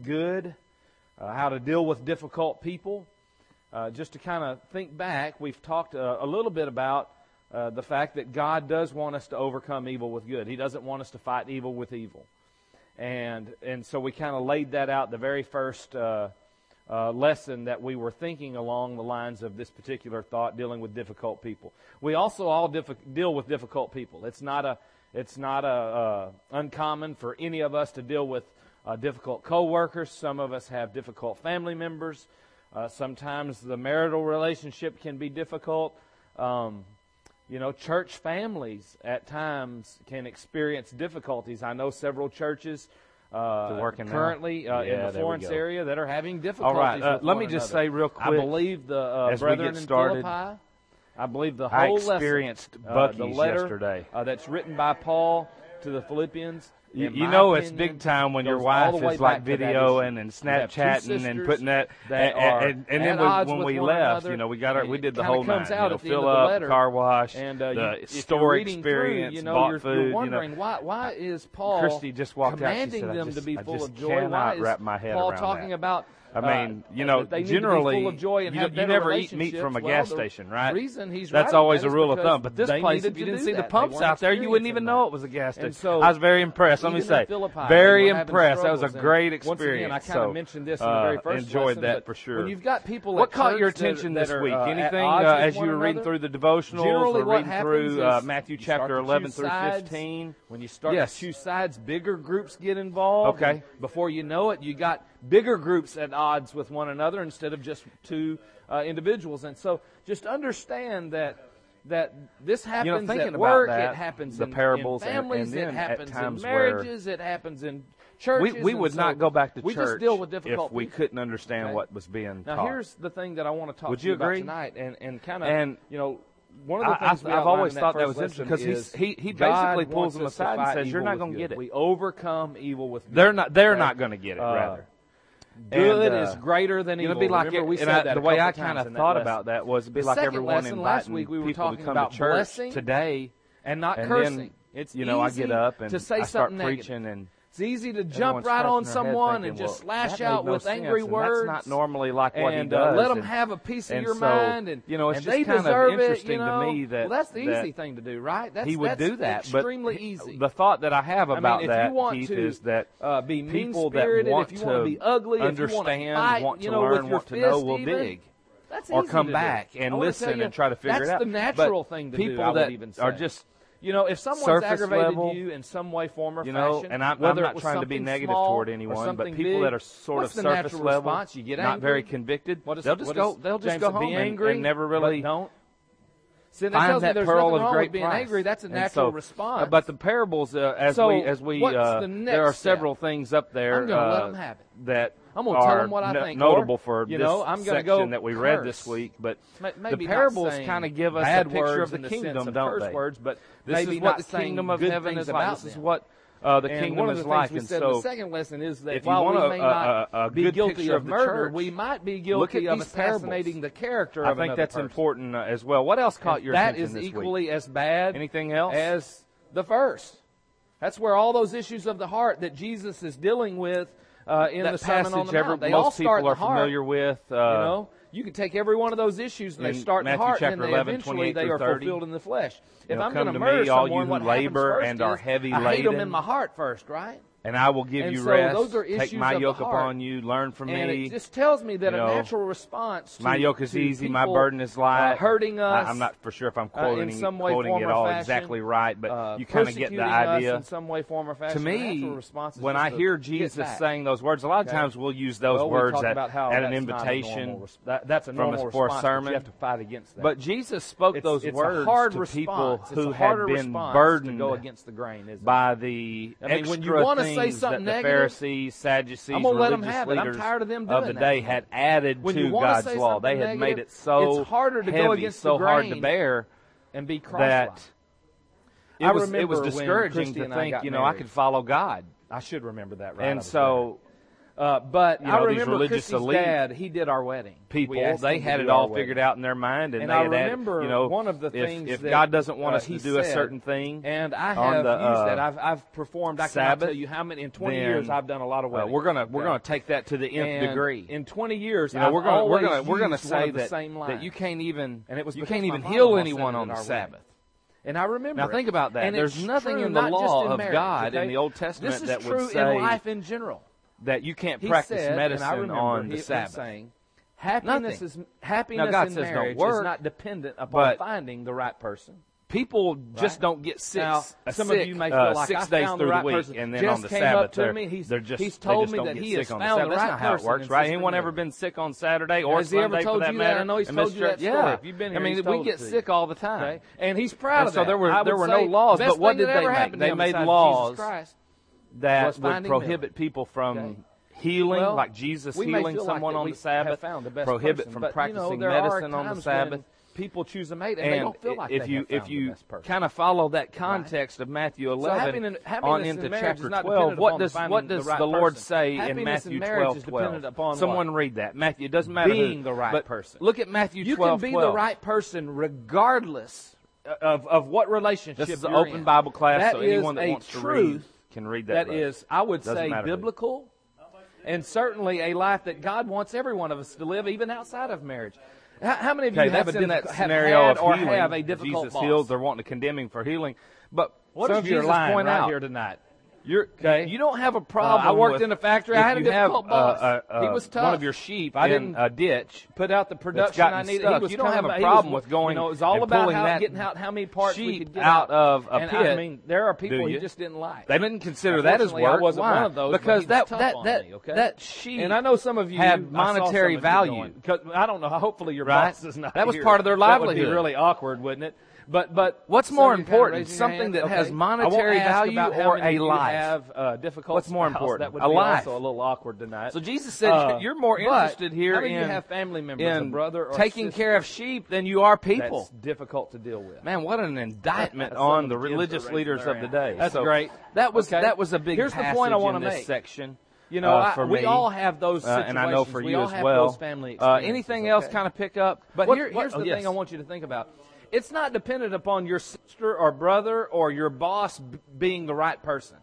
good, how to deal with difficult people. Just to kind of think back, we've talked a little bit about the fact that God does want us to overcome evil with good. He doesn't want us to fight evil with evil. And so we kind of laid that out the very first lesson that we were thinking along the lines of this particular thought, dealing with difficult people. We also all deal with difficult people. It's not uncommon for any of us to deal with difficult coworkers. Some of us have difficult family members. Sometimes the marital relationship can be difficult. Church families at times can experience difficulties. I know several churches currently in the Florence area that are having difficulties. All right, let me just say real quick. I believe the brethren in Philippi, I believe the I whole experienced lesson, Buc-ee's the letter yesterday. That's written by Paul to the Philippians. You know it's big time when your wife is like videoing and Snapchatting and putting that. And then when we left, we did the whole night. Fill up, car wash, and the store experience, bought food. You're wondering why is Paul Christy just walked commanding out. them to be full of joy? Cannot wrap my head Paul around talking that. about? I mean, they generally, need to be full of joy and have you never eat meat from a gas station, right? That's always a rule of thumb. But this place, if you didn't see the pumps out there, you wouldn't even know it was a gas station. So, I was very impressed. Let me say, very impressed. That was a great experience. Once again, I kind of mentioned this in the very first enjoyed lesson, that for sure. When you've got people what caught your attention this week? Anything as you were reading through the devotionals or reading through Matthew chapter 11 through 15? When you start to choose sides, bigger groups get involved. Okay. Before you know it, you got bigger groups at odds with one another instead of just two individuals. And so just understand that this happens at work, it happens in families, it happens in marriages, it happens in churches. We would not go back to church just deal with difficult if we couldn't understand what was being taught. Now here's the thing that I want to talk to you about tonight, and kind of, one of the things I've always thought that was interesting because he basically pulls them aside and says, "You're not going to get it. We overcome evil with good." They're not going to get it. Rather, good is greater than evil. It'd be like Remember, we said that the way I kind of thought about that was it'd be like everyone inviting last week we were people talking to come about to church blessing today, and not and cursing. Then, it's I get up and to say I start something preaching and. It's easy to jump right on someone and just lash out with angry words. That's not normally like what he And does. let them have a piece of your mind. And it's and just they kind deserve of interesting it, to me that that's the easy thing to do, right? He would do that, extremely but easy. The thought that I have about that, Keith, is that be people that want if you want to be ugly, understand, fight, want to learn, want to know, will dig. Or come back and listen and try to figure it out. That's the natural thing to do. People that are just if someone's aggravated level, you in some way, form, or fashion, and I'm not trying to be negative toward anyone, but people that are sort of surface level, not very convicted, they'll just go home and never really find that pearl of great being price. angry. That's a natural response. But the parables, as we there are several things up there I'm going to let them have it. that I'm going to tell them what I think. Notable for this I'm section that we read this week. But the parables kind of give us a picture of the kingdom, don't they? Words, but this is what the kingdom of heaven is like. This is what the kingdom is like. And so the second lesson is that if while we may not be guilty of murder, church, we might be guilty of assassinating the character of another I think that's person. important as well. What else caught your attention this week? That is equally as bad. Anything else? As the first. That's where all those issues of the heart that Jesus is dealing with in the Sermon on the Mount. They all start in the heart. Familiar with. You can take every one of those issues and they start in the heart, and then eventually they are fulfilled in the flesh. If I'm going to murder someone, what happens first is I hate them in my heart first, right? And I will give you rest. Take my yoke upon you. Learn from me. And it just tells me that a natural response to my yoke is easy, my burden is light. Hurting us. I'm not for sure if I'm quoting it all exactly right, but you kind of get the idea. In some way, form, or fashion. To me, when I hear Jesus saying those words, a lot of times we'll use those words at an invitation that's a normal for a response, sermon. You have to fight against that. But Jesus spoke those words to people who had been burdened against the grain by the extra things that the Pharisees, Sadducees, religious leaders of the day had added to God's law. They had made it so heavy, so hard to bear, and be that it was discouraging to think, I could follow God. I should remember that, right? And so But I remember Chrissy's dad, he did our wedding. People, they had it all figured out in their mind. And I remember one of the things if God doesn't want us to do a certain thing. And I have used that. I've performed, I cannot tell you how many, in 20 years I've done a lot of weddings. We're gonna take that to the nth degree. In 20 years, we're gonna say that you can't even heal anyone on the Sabbath. And I remember. Now think about that. There's nothing in the law of God in the Old Testament that would say this is true in life in general. That you can't practice medicine on the Sabbath. Saying, happiness in marriage is not dependent upon finding the right person. People just don't get sick. Now, some of you may feel like 6 days through the week, and then on the Sabbath, he's told me that he has found the right person. That's not how it works, right? Anyone ever been sick on Saturday or Sunday for that matter? I know he's told you that story. Yeah, if you've been here, I mean, we get sick all the time, okay? And he's proud of that. So there were no laws, but what did they make? They made laws that would prohibit people from healing, like Jesus healing someone on the Sabbath, prohibit from practicing medicine on the Sabbath. People choose a mate, and they don't feel like if you kind of follow that context of Matthew 11 on into chapter 12, what does the Lord say in Matthew 12:12? Someone read that. Matthew. It doesn't matter being the right person. Look at Matthew 12:12. You can be the right person regardless of what relationship you're in. This is an open Bible class, so anyone that wants to read can read that. That is, I would say, biblical, and certainly a life that God wants every one of us to live, even outside of marriage. How many of you have been in that scenario of healing? Or have a difficult Jesus heals, they're wanting to condemn him for healing. But what does Jesus point out here tonight? You don't have a problem. I worked in a factory. I had a difficult boss. He was tough. One of your sheep in a ditch put out the production I needed. You don't have a problem with going. It was all about getting out how many parts we could get out of a pit. I mean, there are people he just didn't like. They didn't consider that as work. I wasn't one of those because that sheep. And I know some of you had monetary value. Because I don't know. Hopefully your boss is not. That was part of their livelihood. That would be really awkward, wouldn't it? But what's more important, something that has monetary value or a life? What's more important? That would be also a little awkward tonight. So Jesus said you're more interested here in you have family members, a brother or taking care of sheep than you are people. That's difficult to deal with. Man, what an indictment on the religious leaders of the day. That's great. That was a big Here's the point I want to make. Section. You know, we all have those situations. And I know for you as well. Anything else kind of pick up? But here's the thing I want you to think about. It's not dependent upon your sister or brother or your boss being the right person.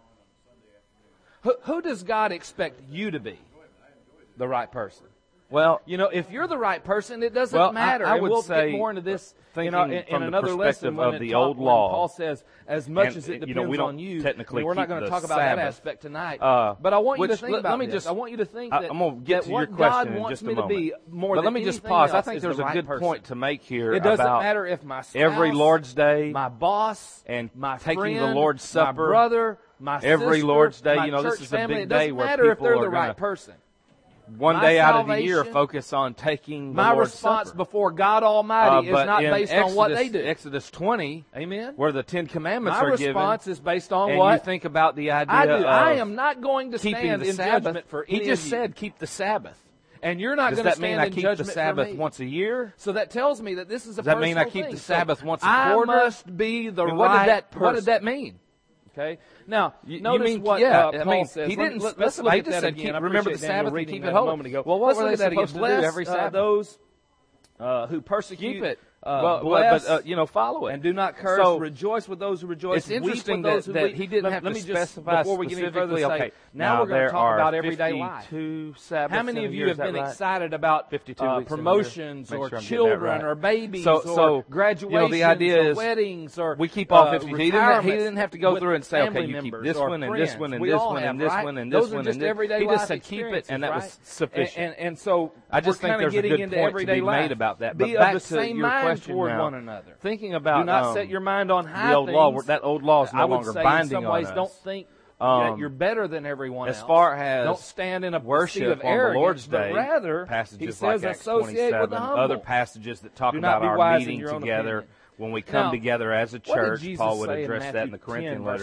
Who does God expect you to be? The right person. Well, you know, if you're the right person, it doesn't matter. I would we'll say get more into this in another lesson of the old law. Paul says, as much as it depends on you, technically we're not going to talk about that aspect tonight. But I want you to think about this. I want you to think that, I'm going to get to your question in just a moment. But let me just pause. I think there's a good point to make here. It doesn't matter if my spouse, every Lord's Day, my boss, and my taking friend, the Lord's Supper, my brother, my sister, every Lord's Day. My you know, this is a family, big day where people if they're the right person. One day out of the year, focus on taking the Lord's Supper. My response before God Almighty is not based on what they do. Exodus 20, amen, where the Ten Commandments are given. My response is based on what? And you think about the idea I am not going to stand in judgment for any of you. He just said keep the Sabbath. And you're not going to stand in judgment for me. Does that mean I keep the Sabbath once a year? So that tells me that this is a personal thing. Does that mean I keep the Sabbath once a quarter? I must be the right person. What did that mean? Okay. Now, notice what Paul says. He didn't specify. He just said, remember the Sabbath and keep it holy. Well, what were they supposed to do every Sabbath? Those who persecute. Keep it. Bless, follow it. And do not curse. So, rejoice with those who rejoice. It's interesting that he didn't have to specify before we get any further. Okay. Now we're going to talk about everyday life. How many of you have been excited about 52 promotions or children or babies or graduations the idea or is weddings or we keep all 50. He didn't have to go through and say, okay, you keep this one and this one and this one and this one and this one and this. He just said keep it, and that was sufficient. And so I just think there's a good point to be made about that. But back to your question now. Thinking about do not set your mind on high the old law. That old law is no longer binding on us. In some ways, don't think that you're better than everyone else. As far as don't stand in a worship of on the Lord's Day, but rather passages he says like Acts associate 27, with the humble. other passages that talk about our meeting together when we come together as a church. Paul would address that in the Corinthian letter.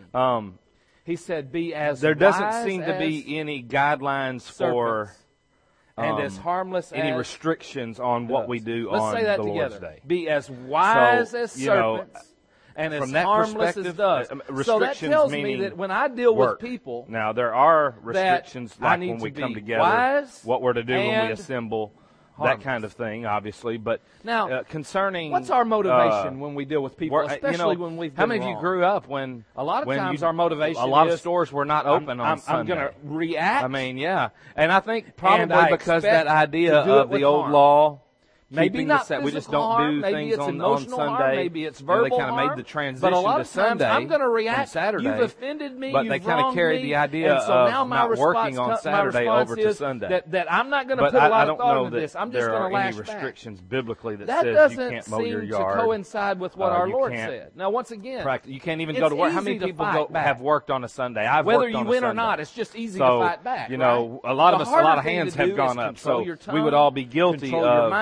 He said, "Be as there doesn't seem to be any guidelines for." And as harmless any restrictions on what we do on the Lord's together. Day. Be as wise as serpents and as harmless as does. So that tells me that when I deal with people, now there are restrictions, like when we come together, what we're to do when we assemble. That kind of thing, obviously, but now concerning what's our motivation when we deal with people, especially when we've been how many of you grew up when a lot of times our motivation a lot of stores were not open on Sunday. I'm going to react. I mean, yeah, and I think probably because that idea of the old law. Maybe not physical we just don't do maybe things it's on emotional Sunday. Harm, maybe it's verbal they kind of harm, made the transition but a lot to of times Sunday I'm going to react. Saturday, you've offended me. But you've they kind of carried the idea and so now of my not working on Saturday over to Sunday. That I'm not going to put a lot of thought into this. I'm just going to lash back. There are any restrictions biblically that says you can't mow your yard. That doesn't seem to coincide with what our Lord said. Now, once again, you can't even go to work. How many people have worked on a Sunday? I've whether worked on you win or not, it's just easy to fight back. You know, a lot of hands have gone up. So we would all be guilty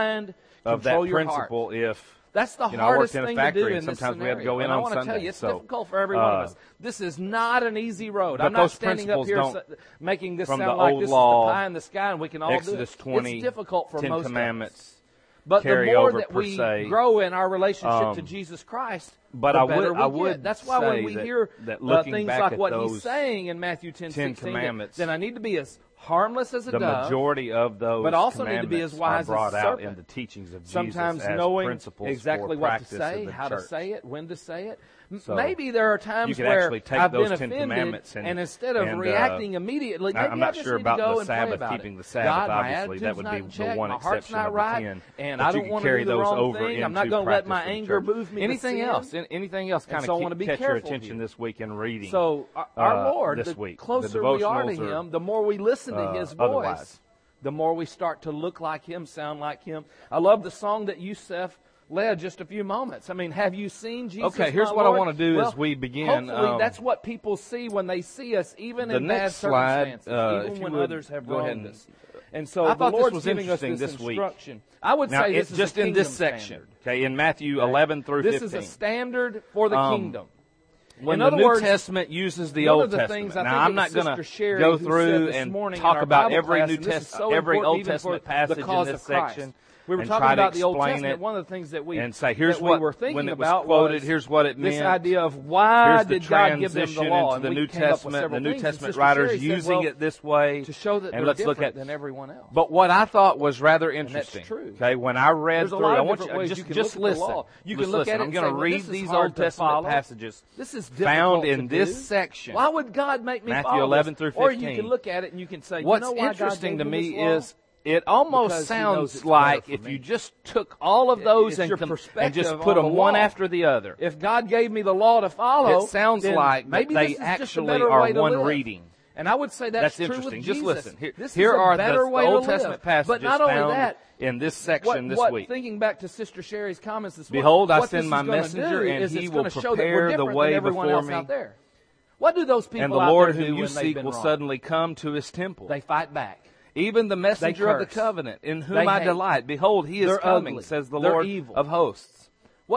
of that principle if that's the hardest thing to do in this scenario. We had to go in on Sunday. I want to tell you, it's difficult for every one of us. This is not an easy road. I'm not standing up here making this sound like this is the pie in the sky and we can all do it. Exodus 20, it's difficult for most Commandments, of us. But the more that we grow in our relationship to Jesus Christ, the better we get. That's why when we hear things like what he's saying in Matthew 10:16, then I need to be as harmless as a dove. The majority of those but also need to be as wise brought as a serpent. Out in the teachings of Jesus sometimes as knowing principles exactly for what to say, how to say it, when to say it. So maybe there are times where I've been offended, and instead of reacting immediately, maybe I'm not just sure need to about go the and Sabbath, pray about keeping it. the Sabbath, God, obviously, that would be the one exception of the 10. And I don't want to do the wrong thing. I'm not going to let my anger move me. Anything else kind of catch your attention this week in reading. So our Lord, this week, the closer we are to Him, the more we listen to His voice, the more we start to look like Him, sound like Him. I love the song that Yusef led just a few moments. I mean, have you seen Jesus? Okay, here's what I want to do as we begin. Hopefully that's what people see when they see us, even in bad circumstances, even when others have wronged us. And so the Lord's giving us this instruction. I would say this is just in this section, okay, in Matthew 11 through 15. This is a standard for the kingdom. When the New Testament uses the Old Testament. Now, I'm not going to go through and talk about every New Testament, every Old Testament passage in this section. We were talking about the Old Testament. One of the things that we and say, here's what we were thinking when it about was quoted. Here's what it meant. This idea of why did God give them the law? Into the New Testament, the New Testament writers using it this way to show that they're different than everyone else. But what I thought was rather interesting. That's true. Okay, when I read through, I want you just listen. You can look at it. I'm going to read these Old Testament passages. This is found in this section. Why would God make me Matthew 11 through 15? Or you can look at it and you can say, what's interesting to me is it almost sounds like if you just took all of those and just put them one after the other. If God gave me the law to follow, it sounds like maybe they actually are one reading. And I would say that's true interesting. With just Jesus. Listen. Here are the Old Testament passages but not only found that, in this section this week. Thinking back to Sister Sherry's comments this morning, behold, I send my messenger, and he will prepare the way before me. What do those people and the Lord whom you seek will suddenly come to his temple. They fight back. Even the messenger of the covenant, in whom I delight. Behold, he is coming, says the Lord of hosts.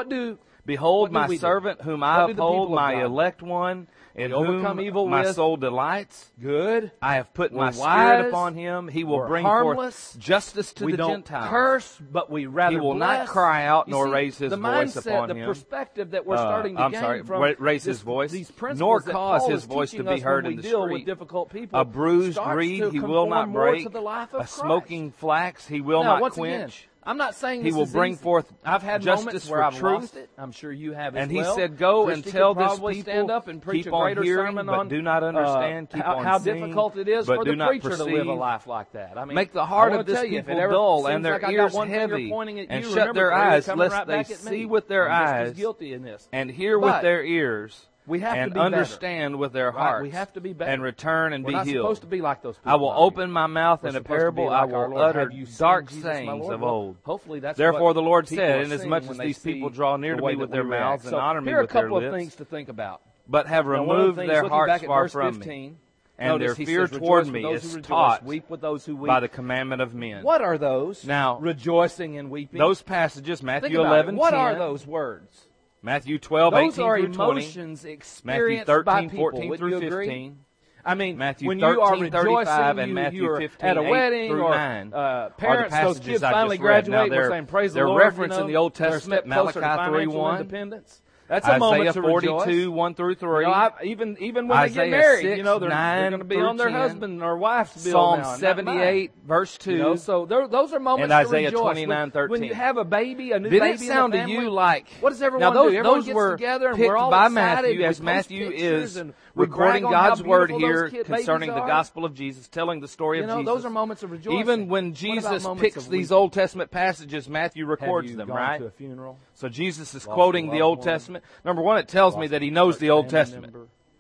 Behold, my servant whom I uphold, my elect one, in whom my soul delights. Good. I have put my spirit upon him. He will bring forth justice to the Gentiles. We don't curse, but we rather He will not cry out nor raise his voice upon him. The perspective that we're starting to gain from raise his voice, these nor cause his voice to be heard in the street. A bruised reed he will not break. A smoking flax he will not quench. I'm not saying he will bring forth I've had justice where I've truth. Lost it. I'm sure you have as and well. he said, "Go and tell this people, stand up and preach keep on hearing, sermon but do not understand. Keep on how seeing, difficult it is but for do the preacher to live a life like that. I mean, make the heart of this people dull and their ears heavy, and shut their eyes, lest they see with their eyes and hear with their ears." We have and to be understand with their hearts. We have to be better. And return and be healed. We're not supposed to be like those people. I will open my mouth in a parable. I will utter dark sayings of old. Hopefully that's Therefore the Lord said, inasmuch as these people draw near to me with their mouths and honor me with their lips, here are a couple of things to think about. But have removed their hearts far from me. And their fear toward me is taught by the commandment of men. What are those? Now, rejoicing and weeping. Those passages, Matthew 11:10. What are those words? Matthew 12:18 through 20. Those are emotions experienced by people. 13:14 through 15. I mean, Matthew when 13, you are rejoicing, and Matthew 15, at a wedding or 9 parents, those kids finally graduate, we're saying praise the Lord. They're referenced in the Old Testament, Malachi 3:1. That's a moment to rejoice. Isaiah 42, 1 through 3. Even when they get married, 6, they're going to be on their 10. husband or wife's bill Psalm now, 78, verse 2. So those are moments and Isaiah to rejoice. 29, 13. When you have a baby, a new Did baby it sound in the family, to you like... What does everyone do? Everyone gets were together and picked we're all by excited. Matthew, as Matthew is recording God's word here concerning the gospel of Jesus, telling the story of Jesus. Those are moments of rejoicing. Even when Jesus picks these Old Testament passages, Matthew records them, right? To a funeral? So Jesus is quoting the Old Testament. Number one, it tells me that he knows the Old Testament.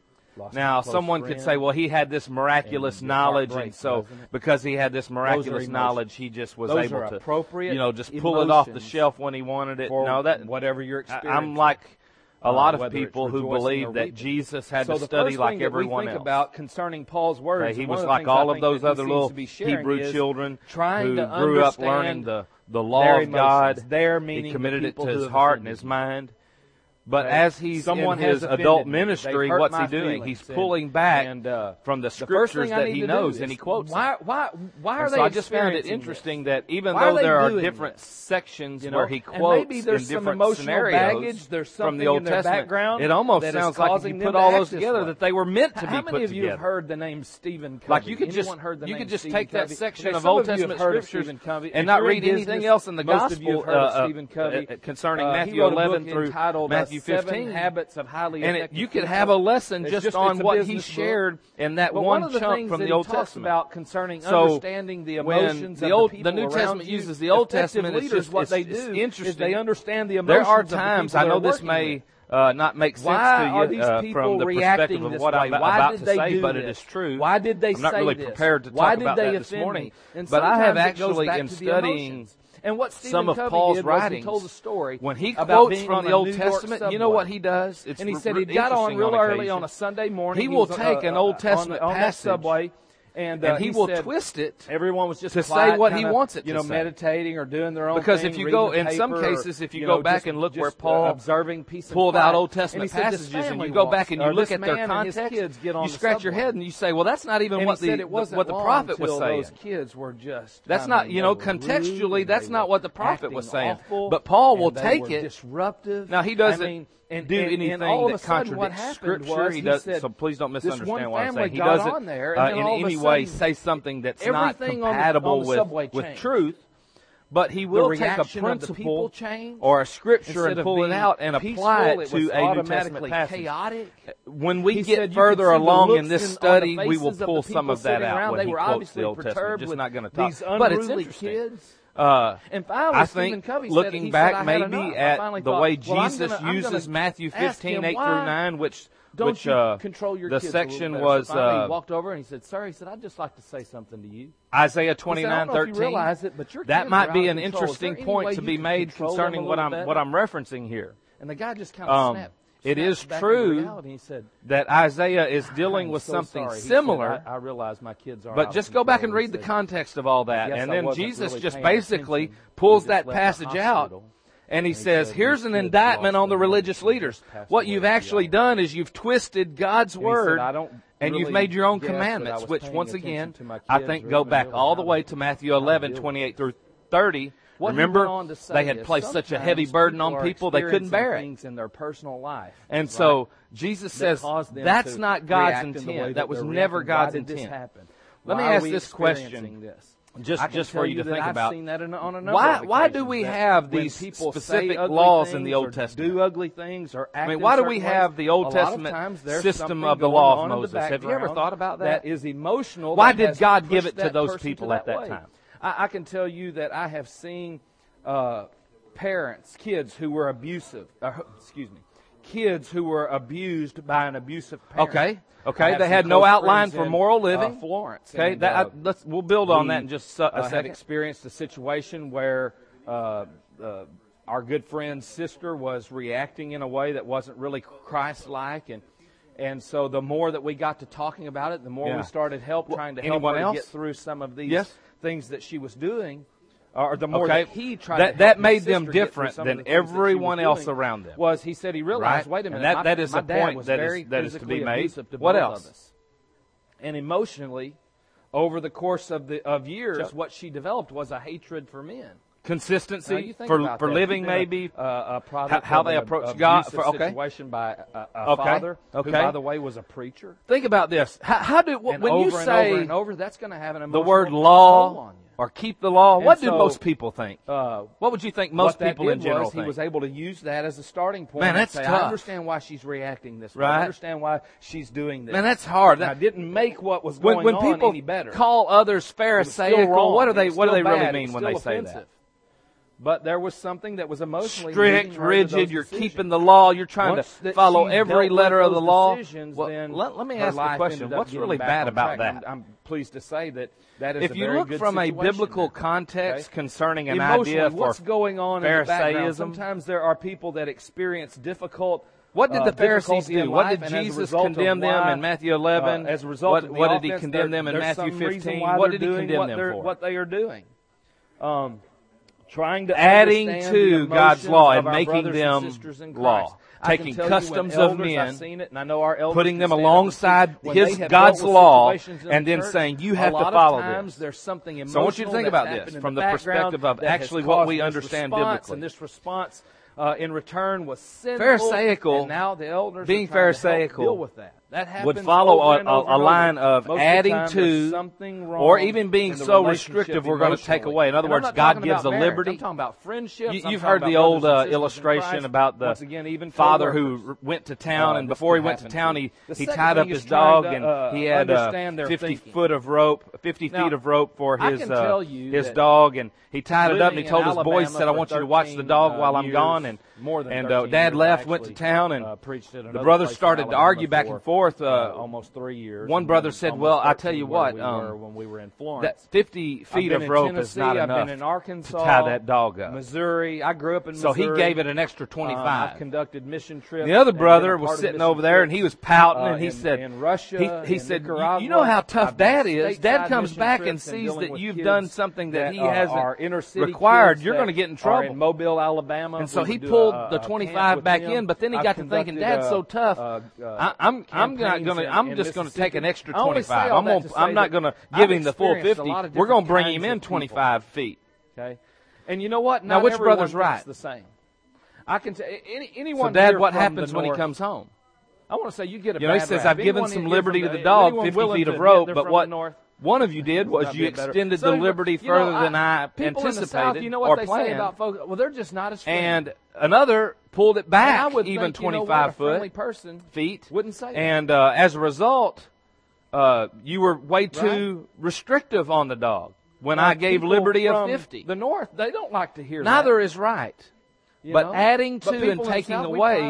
Now, someone could say, well, he had this miraculous knowledge, and so because he had this miraculous knowledge, he just was able to, just pull it off the shelf when he wanted it. No, that whatever you're experiencing. I'm like a lot of people who believe that Jesus had to study like everyone else. About concerning Paul's words, he was like all of those other little Hebrew children who grew up learning the law of God. He committed it to his heart and his mind. But as he's in his adult ministry, what's he doing? He's pulling back from the scriptures that he knows, and he quotes them. Why are they? So I just found it interesting that even though there are different sections where he quotes in different scenarios from the Old Testament, it almost sounds like if you put all those together that they were meant to be put together. How many of you have heard the name Stephen Covey? Like you could just take that section of Old Testament scriptures and not read anything else in the gospel concerning Matthew 11 through Matthew 15. Habits of highly effective you could have a lesson just on what he shared in that one chunk from the Old Testament. About concerning understanding the emotions of the New Testament uses the Old Testament, it's just what they do. Interesting. They understand the emotions. There are times, I know this may not make sense to you from the perspective of what I'm about to say, but it is true. Why did they say this? I'm not really prepared to talk about that this morning. But I have actually, in studying and what some of Paul's writings, told the story when he quotes from the Old Testament, you know what he does? And he said he got on real early on a Sunday morning. He will take an Old Testament passage and he will twist it. Everyone was just to say what he wants it to say. Meditating or doing their own thing. Because if you go, in some cases, if you go back and look where Paul pulled out Old Testament passages, and you go back and you look at their context, you scratch your head and you say, well, that's not even what the prophet was saying. Those kids were just. That's not, contextually, that's not what the prophet was saying. But Paul will take it. Disruptive. Now he doesn't do anything that contradicts Scripture. He does, so please don't misunderstand what I'm saying. He doesn't in any way say something that's not compatible with truth, but he will take a principle or a Scripture and pull it out and apply it to a New Testament passage. When we get further along in this study, we will pull some of that out when he quotes the Old Testament. Just not going to talk. But it's interesting. I think looking back maybe at the way Jesus uses Matthew 15, 8 through 9, which control your the section was. He walked over and he said, "Sir," he said, "I'd just like to say something to you." Isaiah 29:13. That might be an interesting point to be made concerning what I'm referencing here. And the guy just kind of snapped. It is true that Isaiah is dealing with something similar. I realize my kids are. But just go back and read the context of all that. And then Jesus just basically pulls that passage out. And he says, here's an indictment on the religious leaders. What you've actually done is you've twisted God's word and you've made your own commandments, which once again, I think go back all the way to Matthew 11, 28 through 30. Remember, they had placed such a heavy burden on people, they couldn't bear it. In their personal life. And so, Jesus says, that's not God's intent. That was never God's intent. Let me ask this question, just for you to think about. Why do we have these specific laws in the Old Testament? Do ugly things or act why do we have the Old Testament system of the law of Moses? Have you ever thought about that? That is emotional. Why did God give it to those people at that time? I can tell you that I have seen parents, kids who were abusive. Kids who were abused by an abusive parent. Okay. They had no outline for moral living. Florence. Okay. We'll build on that in just a second. I've experienced a situation where our good friend's sister was reacting in a way that wasn't really Christ-like, and so the more that we got to talking about it, the more we started trying to help her to get through some of these things that she was doing, or the more that he tried that made them different than everyone else around them. He said he realized, wait a minute, and that is a point that is to be made. What else? And emotionally, over the course of years, what she developed was a hatred for men. consistency for living, maybe how they approach God. Situation by a father, who, by the way, was a preacher. Think about this: how do when you say over and over, that's going to have an emotional the word law or keep the law? What do most people think? What would you think most people in general think? He was able to use that as a starting point. Man, that's tough. I understand why she's reacting this way. Right? I understand why she's doing this. Man, that's hard. I didn't make what was going when on people any better. Call others Pharisaical, what do they really mean when they say offensive. that? But there was something that was emotionally strict, rigid. You're keeping the law. You're trying to follow every letter of the law. Well, let me ask the question: what's really bad about that? I'm pleased to say that is if a you very look good from a situation biblical there. context concerning an Emotionally, idea for what's going on in the background? Pharisaism. Sometimes there are people that experience difficult. What did the Pharisees do? What did Jesus condemn them in Matthew 11? As a result of what did he condemn them in Matthew 15? What did he condemn them for? What they are doing. Trying to adding to God's law and making them law. Taking customs of men, putting them alongside God's law, and then saying, you have to follow this. So I want you to think about this from the perspective of actually what we understand biblically. And this response in return was sinful, Pharisaical, and now the elders being are trying to help Pharisaical deal with that. That would follow a line of Most adding of the time, to, or even being so restrictive we're going to take away. In other words, God gives a liberty. I'm talking about friendships. You've heard the old illustration about the father who went to town, and before he went to town, he tied up his dog, and he had 50 feet of rope for his dog, and he tied it up, and he told his boys, said, I want you to watch the dog while I'm gone. And Dad left, went to town, and the brothers started to argue back and forth. Almost 3 years. One brother said, well, I tell you what, when we were in Florence, that 50 feet of rope is not enough I've been in Arkansas, to tie that dog up. Missouri. I grew up in Missouri. So he gave it an extra 25. I conducted mission trips. The other brother was sitting over there, and he was pouting, and he said, in Russia, he said, you know how tough Dad is. Dad comes back and sees that you've done something that he hasn't required. You're going to get in trouble. In Mobile, Alabama. And so he pulled the 25 back in, but then he got to thinking, Dad's so tough. I'm just going to take an extra 25. I'm not going to give him the full 50. We're going to bring him in 25 feet. Okay, and you know what? Now, which brother's right? The same. I can tell anyone. So, Dad, what happens when he comes home? I want to say you get a. He says, "I've given some liberty to the dog, 50 feet of rope, but what one of you did was you extended the liberty further than I anticipated or planned. Well, they're just not as friendly. And another pulled it back even 25 feet. Wouldn't say that. And as a result, you were way too restrictive on the dog when I gave liberty of 50. The North, they don't like to hear that. Neither is right. But adding to and taking away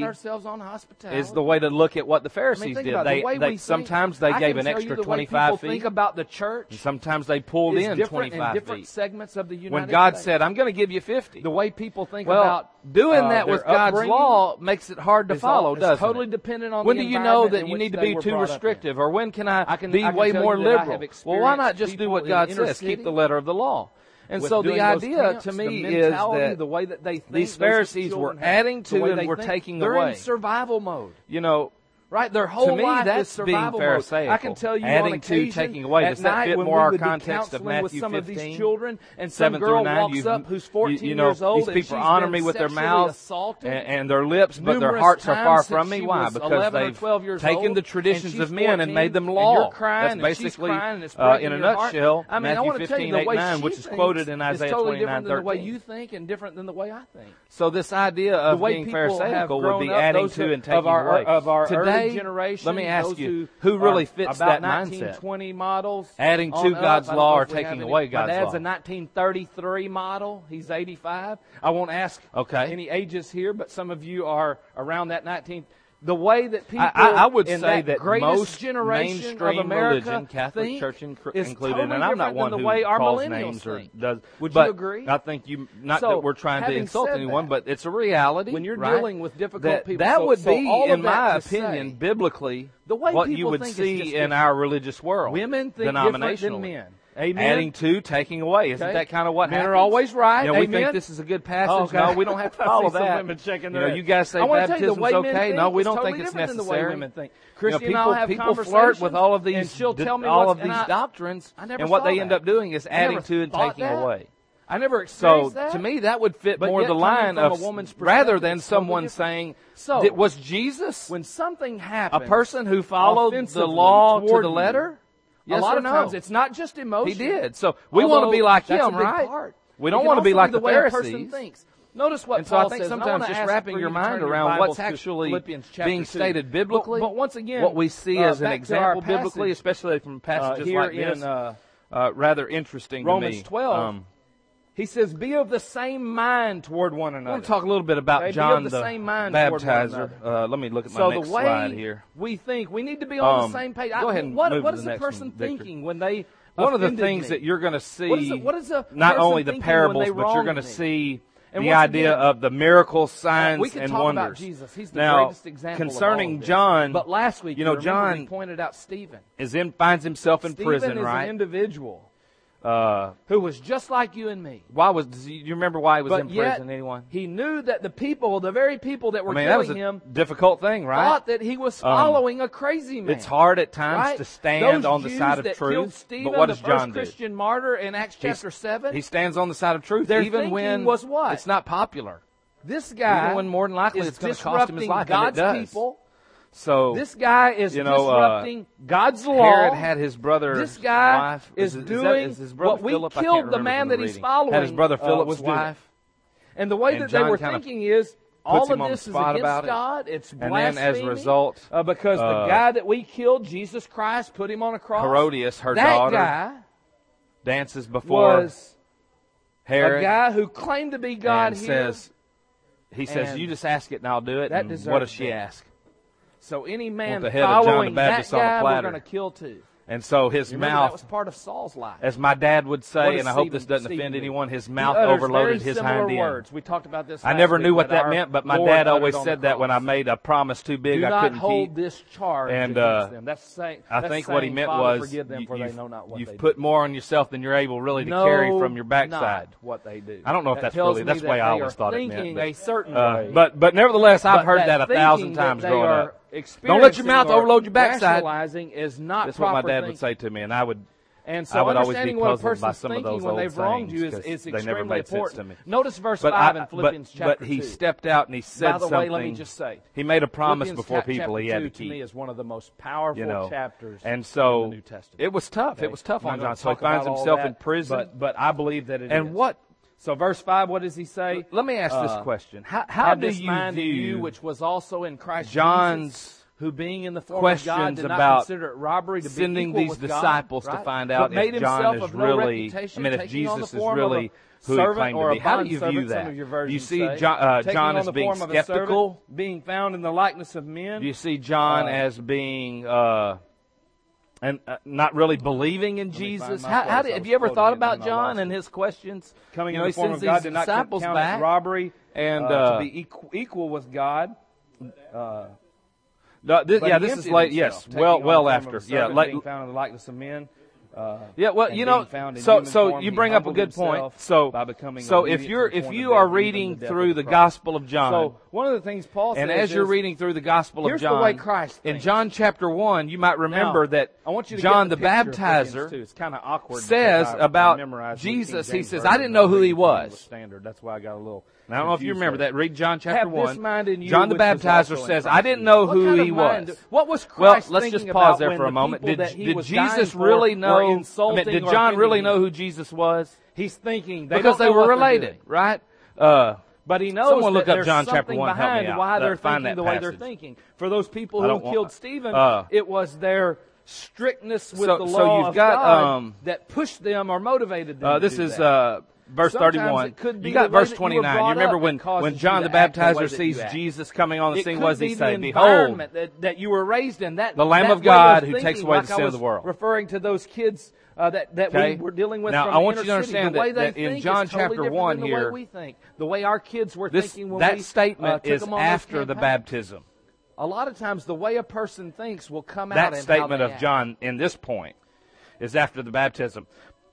is the way to look at what the Pharisees did. Sometimes they gave an extra 25 feet. Think about the church. And sometimes they pulled in 25 different feet. Segments of the United when God States. said, I'm going to give you 50. The way people think about doing that with God's law makes it hard to follow, doesn't it? Totally dependent on when do you know that you need to be too restrictive? Or when can I be way more liberal? Well, why not just do what God says? Keep the letter of the law. And so the idea to me is that the way that they think, these Pharisees were adding to and were taking away. They're in survival mode. You know, right? Their whole life that's is survival being Pharisaical. mode. I can tell you adding on occasion, to, taking away. Does that fit more our context of Matthew 15? With some of these children, and some girl walks up who's 14 years old, these people honor me with their mouths and their lips, but their hearts are far from me. Why? Because they've taken the traditions of men and made them law. That's basically, in a nutshell, Matthew 15:8-9, which is quoted in Isaiah 29:13. The way you think and different than the way I think. So this idea of being Pharisaical would be adding to and taking away. Today, let me ask you, who really fits that mindset? 1920 models. Adding to God's law or taking away God's law? My dad's a 1933 model. He's 85. I won't ask any ages here, but some of you are around that 19. The way that people I would say that most generation mainstream of America religion, Catholic Church included, totally and I'm not one who calls names or does. Would you agree? I think not that we're trying to insult anyone, but it's a reality. When you're dealing with difficult people, that would be, in my opinion, biblically, what you would see in our religious world. Women think different than men. Amen. Adding to, taking away. Isn't that kind of what happens? Men are always right. We think this is a good passage. No, we don't have to follow that. You guys say baptism's okay. No, we don't think it's necessary. People flirt with all of these doctrines, and what they end up doing is adding to and taking away. I never experienced that. So to me, that would fit more the line of rather than someone saying, was Jesus when something happened, a person who followed the law to the letter? Yes, a lot of times it's not just emotion. He did. So we want to be like him, right? Part. We don't want to be like the Pharisees. Notice what Paul says. And so I think sometimes just wrapping your mind around what's actually being stated biblically, but once again, what we see as an example biblically, especially from passages like this, rather interesting to me. Romans 12, he says, be of the same mind toward one another. I want to talk a little bit about John the Baptizer. Let me look at my next slide here. We think we need to be on the same page. Go ahead and move to the next one. What is the person thinking when they One of the things that you're going to see, what is not only the parables, but you're going to see the idea of the miracles, signs, and wonders. About Jesus. He's the now, greatest example concerning of all of John, but last week, John we pointed out Stephen. Finds himself in prison, Stephen is right? an individual who was just like you and me. Do you remember why he was in prison? Anyone? He knew that the very people that were killing him, difficult thing, right? Thought that he was following a crazy man. It's hard at times to stand on the side of truth. Stephen, but what does John do? The first Christian martyr in Acts chapter 7. He stands on the side of truth, even when was what? It's not popular. This guy, even when more than likely it's going to cost him his life, God's and it does. people. So this guy is disrupting God's law. Herod had his brother's This guy wife. is doing what we Philip? killed the man that he's following. Had his brother Philip's wife. And the way that they were thinking is, all of this is against God. It's blasphemy. And then as a result, because the guy that we killed, Jesus Christ, put him on a cross. Herodias, her daughter, guy dances before Herod. A guy who claimed to be God He says, you just ask it and I'll do it. And what does she ask? So any man the head of John the Baptist that guy, on a platter. we're going to kill too. And so his mouth, that was part of Saul's life. As my dad would say, and I hope this doesn't offend anyone, his mouth overloaded his hind end. We talked about this. I never knew what that meant, but my dad always said that when I made a promise too big I couldn't keep. Do not hold this charge against them. I think what he meant was you've put more on yourself than you're able really to carry from your backside. What they do. I don't know if that's the way I always thought it meant. A certain way. But nevertheless, I've heard that 1,000 times growing up. Don't let your mouth overload your backside. Is not That's what my dad would say to me, and I would so always be what puzzled by some of those when old they've wronged you is extremely never made important. sense to me. Notice verse 5 in Philippians chapter 2. But he stepped out and he said something. By the way, let me just say, he made a promise before people he had to keep. To me is one of the most powerful chapters and so in the New Testament. It was tough. Okay. It was tough on John. So he finds himself in prison. But I believe that it is. And what? So verse 5, what does he say? Let me ask this question. How do you view which was also in Christ John's Jesus, who being in the form of God did not consider it robbery to be sending equal these with disciples God, to find out if John is really, if Jesus is really who he claimed to be. How do you view that? Do you see John as being skeptical? Being found in the likeness of men? Do you see John as being not really believing in Jesus? Have you ever thought about John and his questions? Coming in the form of God did not count as robbery and to be equal with God. This is late. Yes, well after. Being found in the likeness of men. So you bring up a good point. So if you are reading through the Gospel of John, so one of the things Paul says, and as you're reading through the Gospel of John, the way Christ in John chapter 1, you might remember that John the Baptizer says about Jesus. He says, "I didn't know who he was." That's why I got a little. I don't know if you remember that. Read John chapter 1. John the Baptizer says, "I didn't know who he was." What was Christ let's just pause there for a moment. Did Jesus really know? Did John really know who Jesus was? He's thinking because they were related, right? But he knows look that up John chapter 1. behind help me out. why they're thinking the way they're thinking. For those people who killed Stephen, it was their strictness with the law of God that pushed them or motivated them. This is verse 31. You got verse 29. You remember when John the Baptizer sees Jesus coming on the scene, what does he say? Behold, that you were raised in, the Lamb of God who takes away the sin of the world. Referring to those kids that we were dealing with. Now, from I want you to understand that in John chapter 1 here, the way we think, the way our kids were thinking when that statement is after the baptism. A lot of times, the way a person thinks will come out. That statement of John in this point is after the baptism.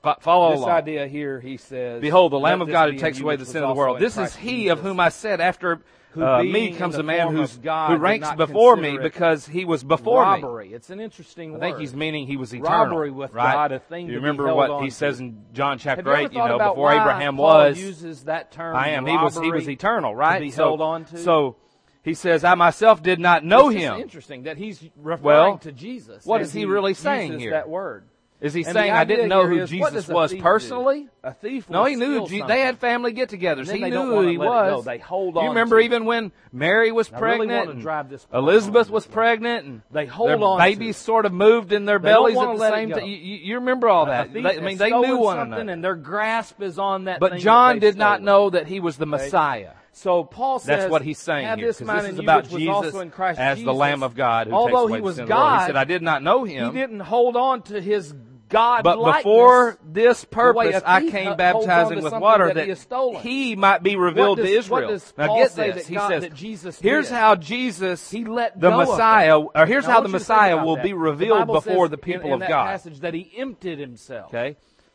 Follow along. This idea here, he says, "Behold, the Lamb of God who takes away the sin of the world. This is he of whom I said, after me comes a man who ranks before me because he was before robbery. me." It's an interesting word. I think he's meaning he was eternal. Robbery with right? God, a thing. You remember what he says in John chapter 8? Before Abraham Paul uses that term. I am. He was eternal, right? To be held on to. So he says, "I myself did not know him." It's interesting that he's referring to Jesus. What is he really saying here? That word. Is he saying I didn't know who Jesus was personally? A thief. No, he knew. They had family get-togethers. He knew who he was. They hold on. You remember even when Mary was pregnant, and Elizabeth was pregnant, and they hold their on. Babies sort of moved in their bellies at the same time. You remember all that? I mean, they knew one another, and their grasp is on that. But John did not know that he was the Messiah. So Paul says, that's what he's saying here. This is about Jesus as the Lamb of God who takes away the sin of the world. He said, "I did not know him." He didn't hold on to his God but before this purpose, I came baptizing with water that he might be revealed to Israel. Now get this. He says, here's how Jesus, the Messiah, or here's how the Messiah will be revealed before the people of God. In that passage that he emptied himself. Okay.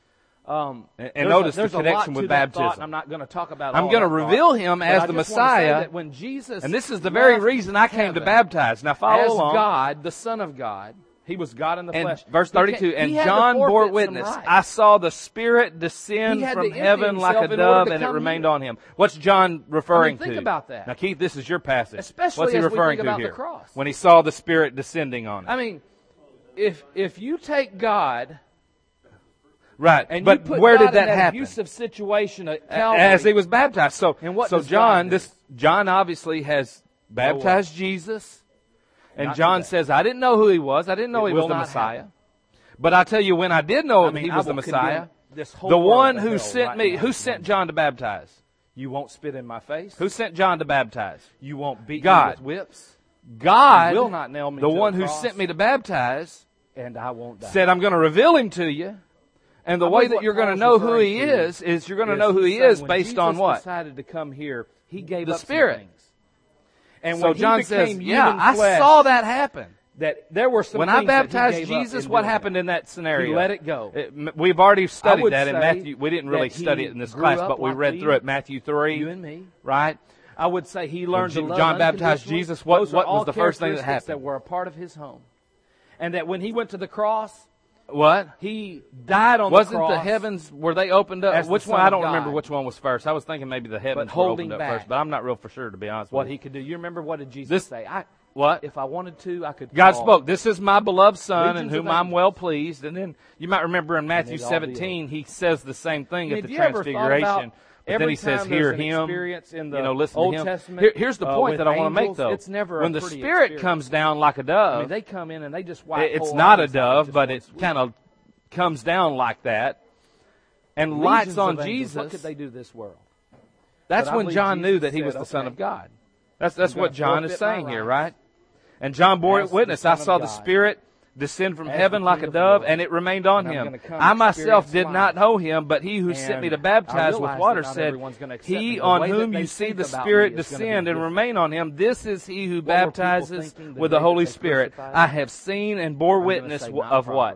And notice the connection with baptism. I'm not going to talk about. I'm going to reveal him as the Messiah. When Jesus, and this is the very reason I came to baptize. Now follow along. As God, the Son of God. He was God in the flesh. Verse 32, and John bore witness. I saw the Spirit descend from heaven like a dove, and it remained on him. What's John referring to? Think about that. Now, Keith, this is your passage. Especially What's he referring to here? When he saw the Spirit descending on him. I mean, if you take God, right? And but you put where God did that in happen? Abusive situation at Calvary, as he was baptized. So John, John obviously has baptized Jesus. And John says, I didn't know who he was. I didn't know he was the Messiah. But I tell you, when I did know he was the Messiah, the one who sent me, who sent John to baptize? You won't spit in my face. Who sent John to baptize? You won't beat me with whips. God, will not nail me the one who sent me to baptize, and I won't die. Said, I'm going to reveal him to you. And the way that you're going to know who he is you're going to know who he is based on what? When Jesus decided to come here, he gave the up Spirit. Some things. And so when John says, I saw that happen. That there were some when things I baptized that Jesus, what happened in that scenario? He let it go. We've already studied that in Matthew. We didn't really study it in this class, but we read through it. Matthew 3. You and me. Right? I would say he learned to love John baptized Jesus. What was the first thing that happened? That were a part of his home. And that when he went to the cross, what? He died on the cross. Wasn't the heavens, were they opened up? Which one? I don't remember which one was first. I was thinking maybe the heavens were opened up first, but I'm not real for sure, to be honest with you. What he could do. You remember what did Jesus say? What? If I wanted to, I could. God spoke, this is my beloved Son in whom I'm well pleased. And then you might remember in Matthew 17, he says the same thing at the Transfiguration. But then he says, hear him, listen Old to him. Testament, Here's the point that I want to make, though. It's never when the Spirit comes down like a dove, I mean, they come in and they just wipe. It's not a dove, but it kind of comes down like that and lights on Jesus. What could they do to this world? That's when John knew that he was the Son of God. That's what John is saying here, right? And John bore witness. I saw the Spirit descend from heaven like a dove, and it remained on him. I myself did not know him, but he who sent me to baptize with water said, he on whom you see the Spirit descend and remain on him, this is he who baptizes with the Holy Spirit. I have seen and bore witness of what?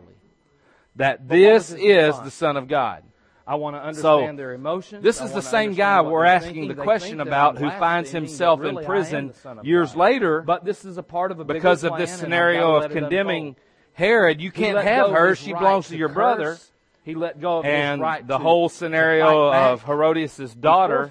That this is the Son of God. I want to understand their emotions. This is the same guy we're asking the question about who finds himself in prison years later. But this is a part of a bigger because of this scenario of condemning Herod. You can't have her. She belongs to your brother. He let go of his right. And the whole scenario of Herodias' daughter.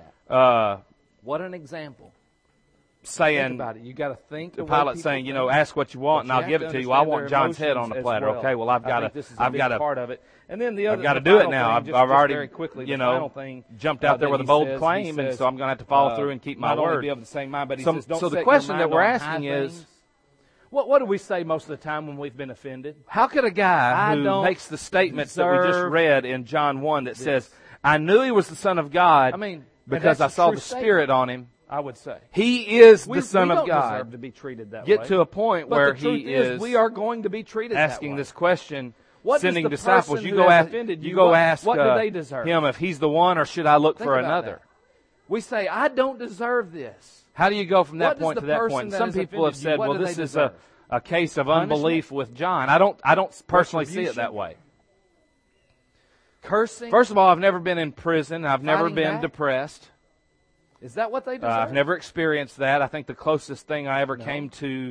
What an example. Saying, think about it. You got to think. The Pilate saying, ask what you want, and I'll give it to you. I want John's head on the platter. Okay, well, I've got to part of it. And then the other, I've got to do it now. I've already, very quickly, jumped out there with a bold claim, and so I'm going to have to follow through and keep my word. Be of the same mind, but so the question that we're asking is, what do we say most of the time when we've been offended? How could a guy who makes the statements that we just read in John 1 that says, I knew he was the Son of God because I saw the Spirit on him. I would say he is the Son of God. We don't deserve to be treated that way. Get to a point where he is. We are going to be treated asking that way. This question. What sending disciples. You go ask. What do they deserve? Him if he's the one, or should I look for another? We say, I don't deserve this. How do you go from that point to that point? Some people have said, well, this is a case of unbelief with John. I don't personally see it that way. cursing. First of all, I've never been in prison. I've never been depressed. Is that what they deserve? I've never experienced that. I think the closest thing I ever came to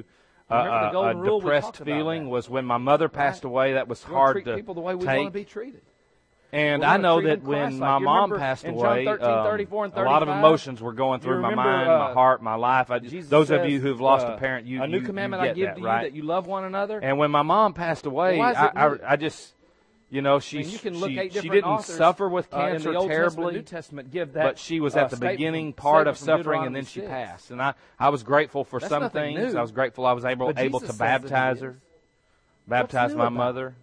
a depressed feeling was when my mother passed away. That was hard to treat people the way we want to be treated. And I know that when my mom passed away, John 13, 34 and 35, a lot of emotions were going through my mind, my heart, my life. Those of you who've lost a parent, you a new commandment I give to you, that you love one another. And when my mom passed away, I just, you know, she didn't suffer with cancer terribly, New Testament give that, but she was at the beginning part of suffering, and then she passed. And I was grateful for some things. New. I was grateful I was able to baptize her, baptize my mother.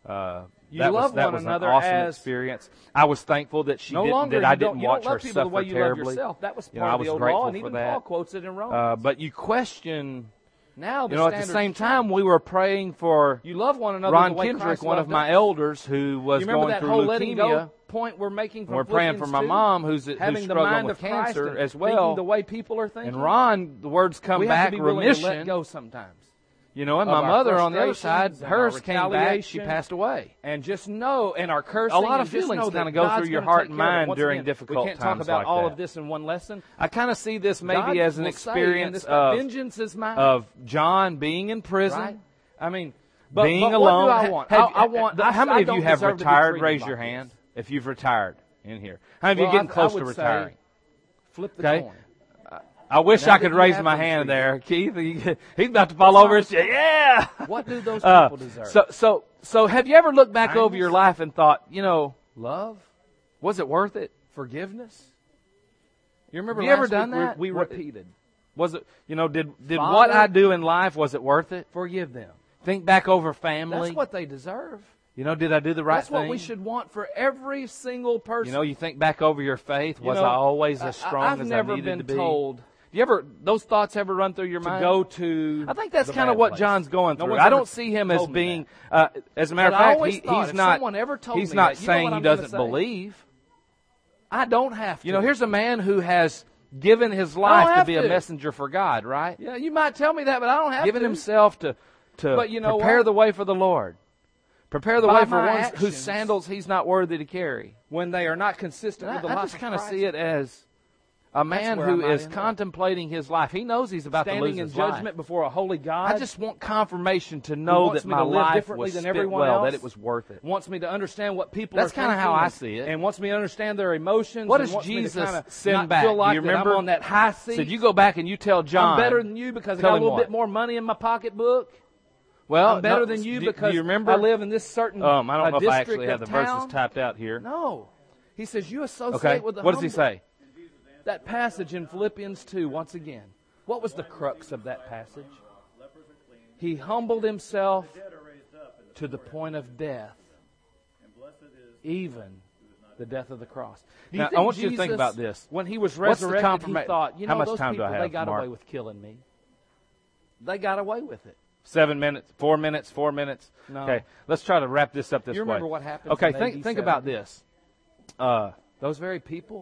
That was an awesome experience. I was thankful that she didn't. I didn't watch her suffer terribly. That was part of the old law, and even Paul quotes it in Romans. But you question. Now, at the same time, we were praying for you love one another. Ron Kendrick, one of my elders, who was going through leukemia. Point we're making. We're praying for my mom, who's struggling with cancer as well. The way people are thinking. And Ron, the words come back, remission. To let go sometimes. You know, and my mother on the other side, hers came back, she passed away. And just know, and our cursing, a lot of feelings kind of go through your heart and mind during difficult times like that. We can't talk about all of this in one lesson. I kind of see this maybe as an experience of John being in prison. Right? I mean, being alone. What do I want? How many of you have retired? Raise your hand if you've retired in here. How many of you getting close to retiring? Flip the coin. I wish I could raise my hand there, Keith. He's about to fall over and say, "Yeah." What do those people deserve? So, have you ever looked back over your life and thought, you know, love, was it worth it? Forgiveness. You remember? Have you ever done that? We repeated. Was it? You know, did Father, what I do in life, was it worth it? Forgive them. Think back over family. That's what they deserve. You know, did I do the right thing? That's what we should want for every single person. You know, you think back over your faith. Was I always as strong as I needed to be? I've never been told. Those thoughts ever run through your mind? To go to I think that's kind of what John's going through. I don't see him as being, as a matter of fact, he's not saying he doesn't believe. I don't have to. You know, here's a man who has given his life to be a messenger for God, right? Yeah, you might tell me that, but I don't have to. Given himself to prepare the way for the Lord. Prepare the way for one whose sandals he's not worthy to carry. When they are not consistent with the life of Christ. I just kind of see it as a man who is contemplating his life. He knows he's about to lose his life. Standing in judgment before a holy God. I just want confirmation to know that my life was spent well, that it was worth it. Wants me to understand what people are thinking. That's kind of how I see it. And wants me to understand their emotions. What does Jesus send back? Do you remember? I'm on that high seat. So you go back and you tell John. I'm better than you because I got a little bit more money in my pocketbook. Well, I'm better than you because I live in this certain I don't know if I actually have the verses typed out here. No. He says you associate with the humble. What does he say? That passage in Philippians 2, once again. What was the crux of that passage? He humbled himself to the point of death, even the death of the cross. Now, I want you to think about this. When he was resurrected, he thought, how much time do I have, they got away with killing me. They got away with it. 7 minutes, 4 minutes, 4 minutes. No. Okay, let's try to wrap this up this way. You remember what happened? Okay, think about this. Those very people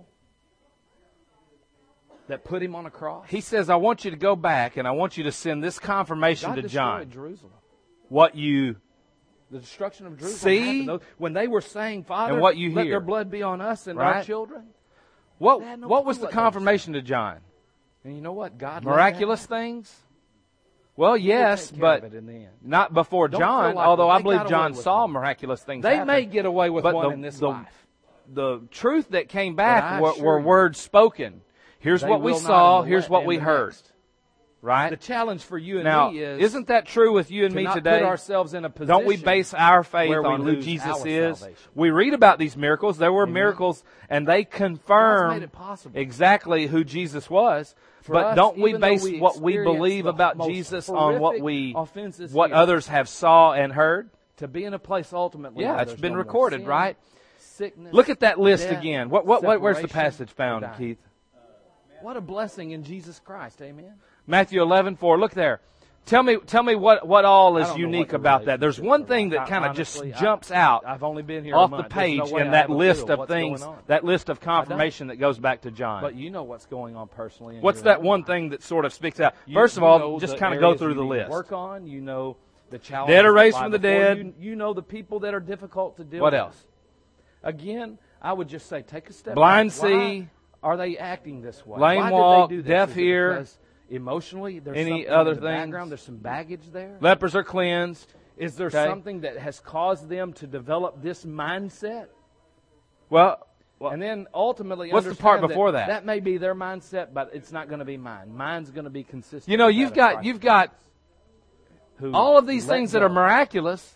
that put him on a cross. He says, I want you to go back and I want you to send this confirmation to John. Jerusalem. The destruction of Jerusalem see happened. When they were saying, Father, and what you let hear. their blood be on us and our children. What was the confirmation to John? And you know what? God miraculous things? Well, yes, but not before John, although I believe John saw miraculous things happen. They may get away with one in this life. The truth that came back were words spoken. Here's what we saw, here's what we heard. Right? The challenge for you and me is... Isn't that true with you and me today? Put ourselves in a position. Don't we base our faith on who Jesus is? Salvation. We read about these miracles. There were miracles, and they confirm exactly who Jesus was. But don't we base what we believe about Jesus on what others have saw and heard? To be in a place ultimately. Yeah, it's been recorded, right? Sickness. Look at that list again. Where's the passage found, Keith? What a blessing in Jesus Christ, amen. Matthew 11:4. Look there. Tell me what all is unique about that. There's one thing that kind of just jumps out I've only been here off the page in that list of things, that list of confirmation that goes back to John. But you know what's going on personally. What's that one thing that sort of sticks out? First of all, just kind of go through the list. Work on, you know, the challenge. Dead or raised from the dead. You know the people that are difficult to deal with. What else? Again, I would just say, take a step back. Blind see. Are they acting this way? Lame walk, deaf hear. Because emotionally, there's any something other in the things? background. There's some baggage there. Lepers are cleansed. Is there something that has caused them to develop this mindset? Well, and then ultimately, what's the part before that? That may be their mindset, but it's not going to be mine. Mine's going to be consistent. You know, you've got all of these things that are miraculous.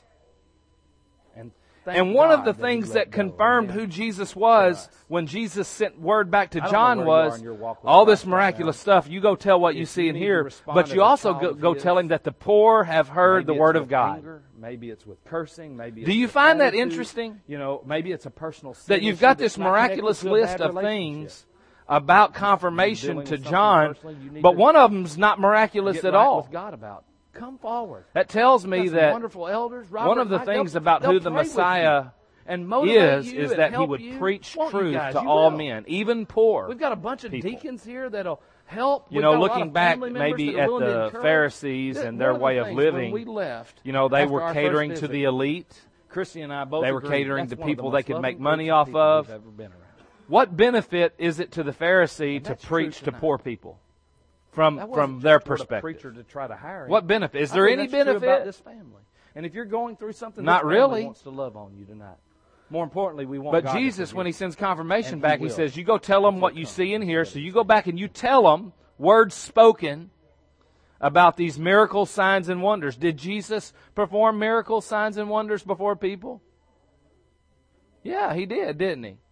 And one of the things that confirmed who Jesus was when Jesus sent word back to John was all this miraculous stuff. You go tell what you see and hear, but you also go tell him that the poor have heard the word of God. Maybe it's with cursing. Maybe. Do you find that interesting? You know, maybe it's a personal sin that you've got this miraculous list of things about confirmation to John, but one of them's not miraculous at all. With God about. Come forward. That tells me that wonderful elders, Robert, one of the things about who the Messiah is that he would preach truth to all men, even poor. We've got a bunch of deacons here that'll help. You know, looking back maybe at the Pharisees and their way of living, you know, they were catering to the elite. Christy and I both They were catering to people they could make money off of. What benefit is it to the Pharisee to preach to poor people? From their perspective. Preacher to try to hire him. What benefit? Is there any benefit? About this family. And if you're going through something, not really, wants to love on you tonight. More importantly, we want. But God Jesus, when He sends confirmation back, He says, "You go tell them what you see and hear." So you go back and you tell them words spoken about these miracles, signs, and wonders. Did Jesus perform miracles, signs, and wonders before people? Yeah, He did, didn't He?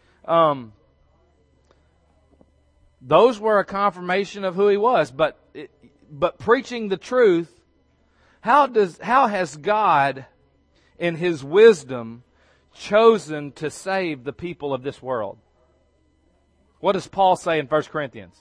Those were a confirmation of who He was, but preaching the truth, how has God in His wisdom chosen to save the people of this world? What does Paul say in 1 Corinthians?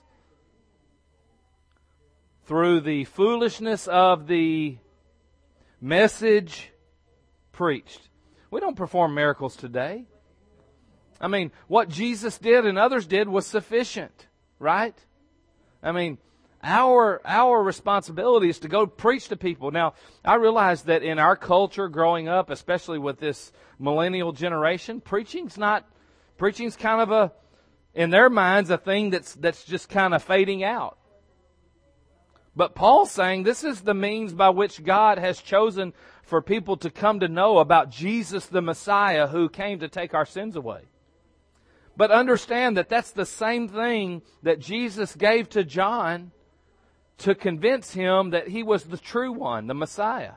Through the foolishness of the message preached. We don't perform miracles today. I mean, what Jesus did and others did was sufficient. Right? I mean, our responsibility is to go preach to people. Now, I realize that in our culture growing up, especially with this millennial generation, preaching's kind of in their minds, a thing that's just kind of fading out. But Paul's saying this is the means by which God has chosen for people to come to know about Jesus the Messiah who came to take our sins away. But understand that that's the same thing that Jesus gave to John to convince him that he was the true one, the Messiah.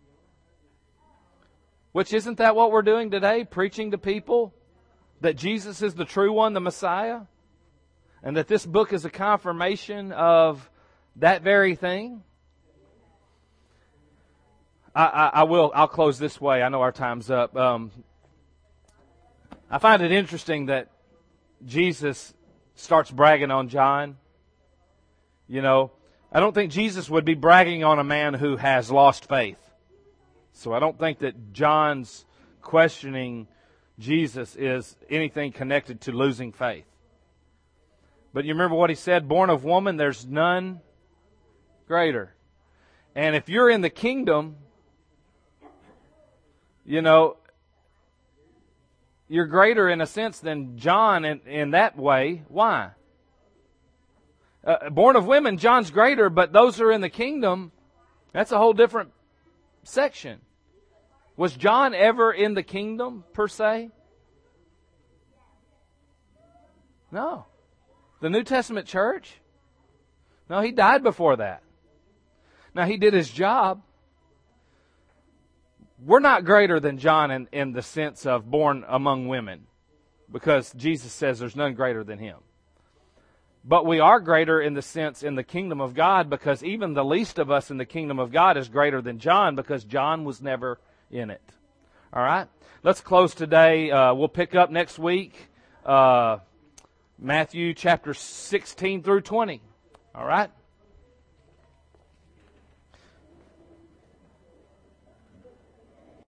Which, isn't that what we're doing today? Preaching to people that Jesus is the true one, the Messiah? And that this book is a confirmation of that very thing? I'll close this way. I know our time's up. I find it interesting that Jesus starts bragging on John. You know, I don't think Jesus would be bragging on a man who has lost faith. So I don't think that John's questioning Jesus is anything connected to losing faith. But you remember what he said? Born of woman, there's none greater. And if you're in the kingdom, you know, you're greater in a sense than John in that way. Why? Born of women, John's greater, but those who are in the kingdom, that's a whole different section. Was John ever in the kingdom, per se? No. The New Testament church? No, he died before that. Now, he did his job. We're not greater than John in the sense of born among women, because Jesus says there's none greater than him. But we are greater in the sense in the kingdom of God, because even the least of us in the kingdom of God is greater than John, because John was never in it. All right? Let's close today. We'll pick up next week, Matthew chapter 16 through 20. All right?